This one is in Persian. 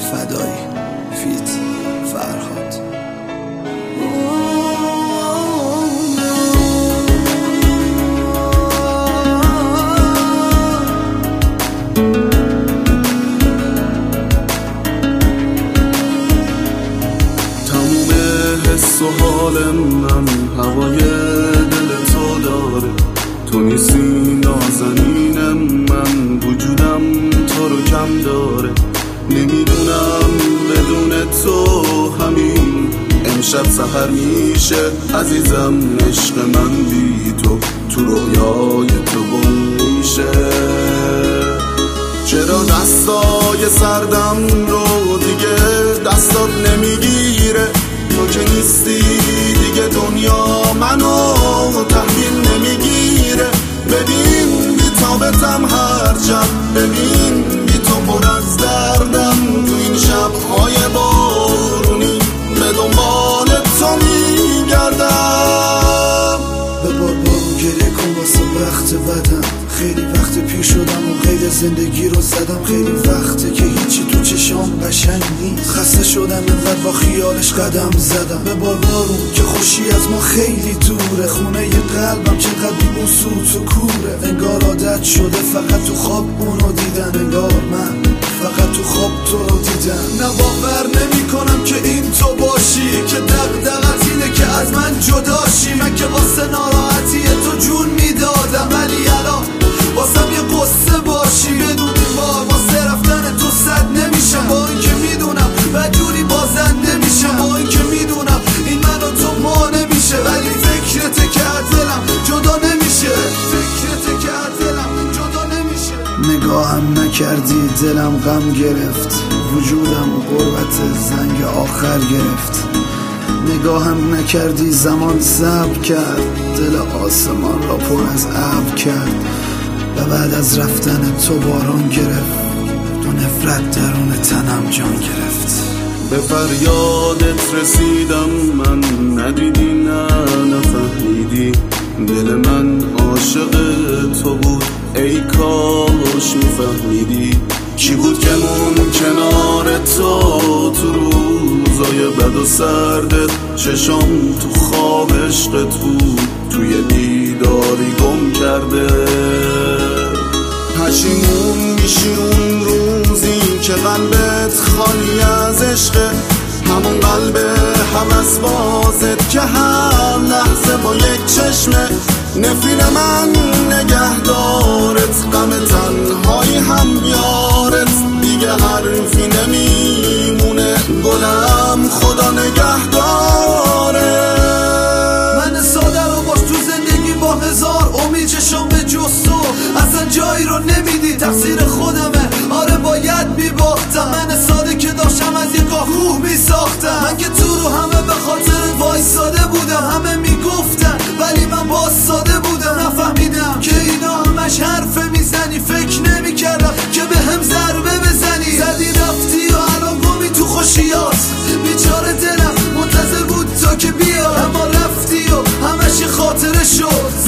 فدایی فیت فرهاد. تموم حس و حال من هوای دل تو داره، تو نیستی نازنینم، من وجودم تو رو کم داره. نمیدونم بدون تو همین امشب سحر میشه عزیزم، عشق من بی تو رویای تو گم میشه. چرا دستای سردم رو دیگه دستات نمیگیره؟ تو که نیستی دیگه دنیا منو تحویل نمیگیره. ببین بی تابتم هر شب، ببین بی تو پر از دردم، تو این شبهای بارونی به دنبال تو میگردم. به بارون گریه کن واسه وقت بدم، خیلی وقت پیر شدم و قید زندگی رو زدم. خیلی وقته که هیچی تو چشام قشنگ نیست، خسته شدم اینقدر با خیالش قدم زدم. به بارون که خوشی از ما خیلی دوره، خونه ی قلبم چقدر بیمون سوت و کوره. انگار عادت شده فقط تو خواب اونو دیدن، انگار من فقط تو خواب تو رو دیدم. نه باور نمی کنم که این تو باشی، که دغدغت اینه که از من جداشی. من که واسه ناراحتی تو جون میدادم، ولی الان واسم یه قصه باشی. بدون این بار واسه رفتن تو صد نمیشم، با این که میدونم بدجوری بازنده میشم، با این که میدونم این من و تو ما نمیشه، ولی فکرت که دلم جدا نمیشه، فکرت که دلم جدا نمیشه. نگاهم نکردی دلم غم گرفت، وجودم غربت زنگ آخر گرفت. نگاهم نکردی زمان صبر کرد، دل آسمان را پر از ابر کرد. و بعد از رفتن تو باران گرفت، تو نفرت درون تنم جان گرفت. به فریادت رسیدم من، ندیدی نه نفهمیدی، دل من عاشق تو بود ای کاش میفهمیدی. کی بود که مون کنار تو روزای بد و سردت، چشام تو خواب عشقت بود، توی دیداری گم کرده. پشیمون میشی اون روزی که قلبت خالی از عشقه، همون قلب هوس بازت که هر لحظه با یک چشمه. نفرین من نگهدارت، غم تنهایی هم بیارت، دیگه حرفی نمیمونه گلم خدا نگهداره. من ساده رو باش تو زندگی با هزار امید، چشم به جز تو اصلا جایی رو نمیدی، تقصیر خودمه آره باید میباختم. من ساده که داشتم از یک کوه میساختم، من که تو رو همه به خاطر وایساده بودم. همه میگفتن ولی من باز ساده بودم، نفهمیدم که اینا همش حرفه میزنی. فکر نمیکردم که به هم ضربه بزنی، زدی رفتی و الان گمی تو خوشیات. بیچاره دلم منتظر بود تا که بیا، اما رفتی و همش خاطره شد.